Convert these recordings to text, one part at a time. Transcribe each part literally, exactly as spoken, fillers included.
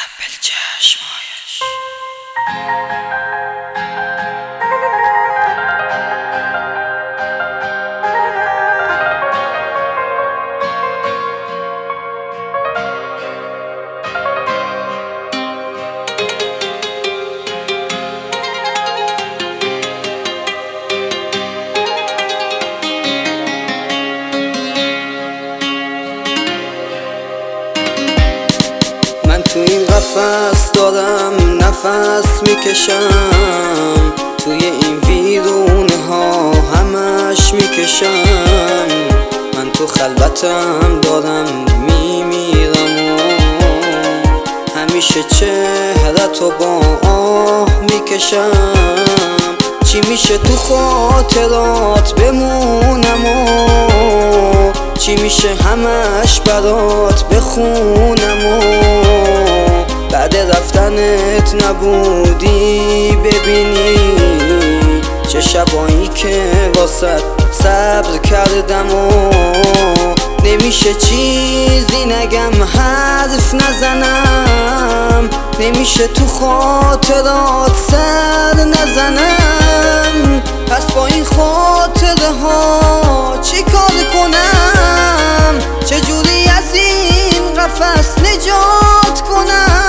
بالچشمایش تو این قفس دارم نفس میکشم، توی این ویرونه ها همش میکشم. من تو خلوتم دارم میمیرم و همیشه چهرتو با آه میکشم. چی میشه تو خاطرات بمونم و چی میشه همش برات بخونم و بعد رفتنت نبودی ببینی چه شبایی که واسه صبر کردم و نمیشه چیزی نگم حرف نزنم، نمیشه تو خاطرات سر نزنم. پس با این خاطره ها چی کار کنم؟ چجوری از این قفس نجات کنم؟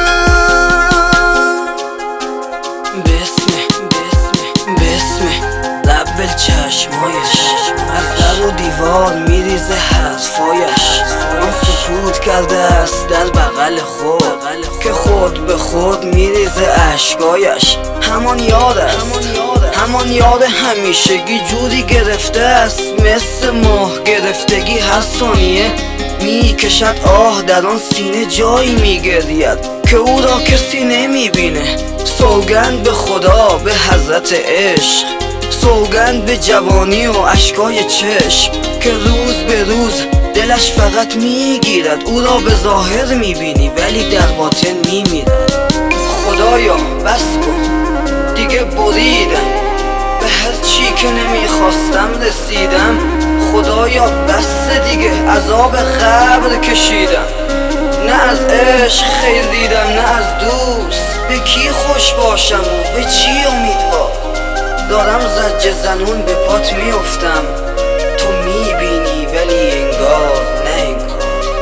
بسمه بسمه بسمه لب بالچشمایش از در و دیوار میریزه حرفایش. آن سکوت کرده است در بغل خود که خود به خود میریزه اشکایش. همان یاد است همان یاد همیشگی جوری گرفته است، مثل ماه گرفتگی هر ثانیه میکشد آه در آن سینه جایی میگرید که او را کسی نمیبینه. سوگند به خدا به حضرت عشق، سوگند به جوانی و اشکای چشم که روز به روز دلش فقط میگیرد. او را به ظاهر میبینی ولی در باطن میمیرد. خدایا بس کن دیگه بریدم، به هر چی که نمیخواستم رسیدم. خدایا بس دیگه عذاب قبر کشیدم. نه از عشق خیر دیدم نه از دوست، به کی خوش باشم و به چی امیدوار؟ دارم زجر زنون به پات میافتم، تو میبینی ولی انگار نه انگار.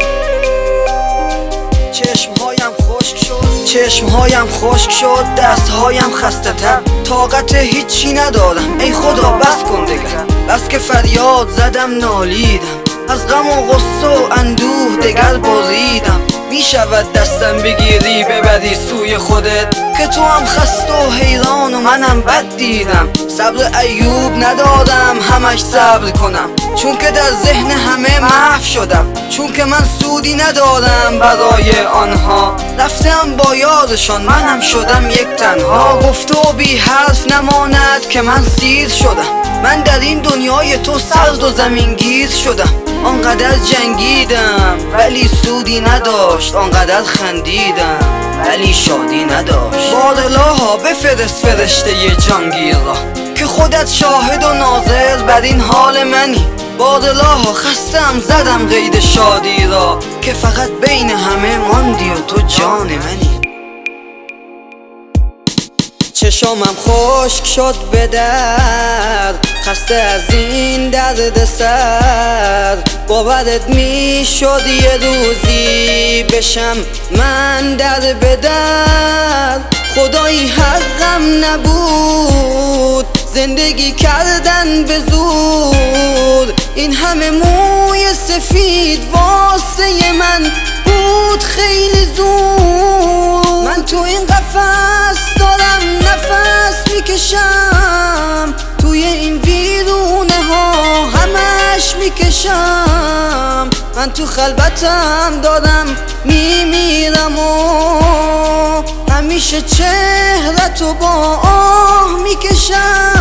چشمهایم خشک شد چشمهایم خشک شد دستهایم خسته تر، طاقت هیچی ندارم. ای خدا بس کن دگر، بس که فریاد زدم نالیدم، از غم و غصه و اندوه دگر بریدم. میشود دستم بگیری ببری سوی خودت که تو هم خسته و حیران و منم بد دیدم. صبر ایوب ندارم همش صبر کنم، چون که در ذهن همه محو شدم. چون که من سودی ندارم برای آنها، رفتم با یادشان منم شدم یک تنها. گفته و بی حرف نماند که من سیر شدم، من در این دنیای تو سرد و زمین گیر شدم. آنقدر جنگیدم ولی سودی نداشت، آنقدر خندیدم ولی شادی نداشت. بار الها بفرست فرشته جانگیر را که خودت شاهد و ناظر بر این حال منی. بار الها خستم زدم قید شادی را که فقط بین همه ماندی و تو جان منی. چشامم خشک شد به درد، خسته از این درد سر. باورت می شد یه روزی بشم من در به در. خدایی حقم نبود زندگی کردن به زور، این همه موی سفید واسه من بود خیلی زور. من تو این قفس دارم نفس میکشم، توی این ویرونه ها همش میکشم. من تو خلوتم دارم میمیرم و همیشه چهرتو با آه میکشم.